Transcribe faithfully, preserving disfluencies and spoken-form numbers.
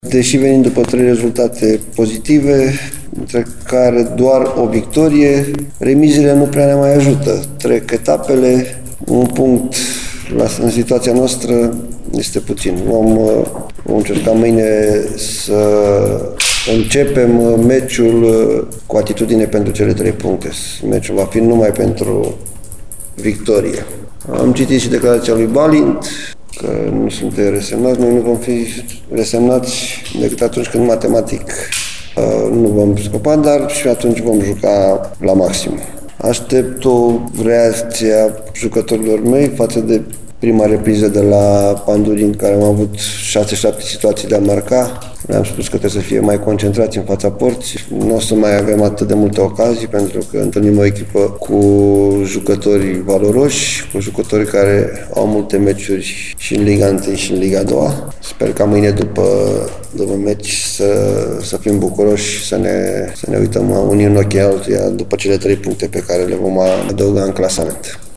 Deși venim după trei rezultate pozitive, între care doar o victorie, remizele nu prea ne mai ajută. Trec etapele, un punct la, în situația noastră este puțin. Vom, vom încerca mâine să începem meciul cu atitudine pentru cele trei puncte. Meciul va fi numai pentru victorie. Am citit și declarația lui Balint, că nu suntem resemnați. Noi nu vom fi resemnați decât atunci când matematic nu vom scăpa, dar și atunci vom juca la maxim. Aștept o reacție a jucătorilor mei față de prima repriză de la Pandurin, care am avut șase șapte situații de a marca. Le-am spus că trebuie să fie mai concentrați în fața porții. Nu o să mai avem atât de multe ocazii, pentru că întâlnim o echipă cu jucători valoroși, cu jucători care au multe meciuri și în Liga unu și în Liga a doua. Sper ca mâine după, după meci să, să fim bucuroși și să ne, să ne uităm unii în ochii altuia după cele trei puncte pe care le vom adăuga în clasament.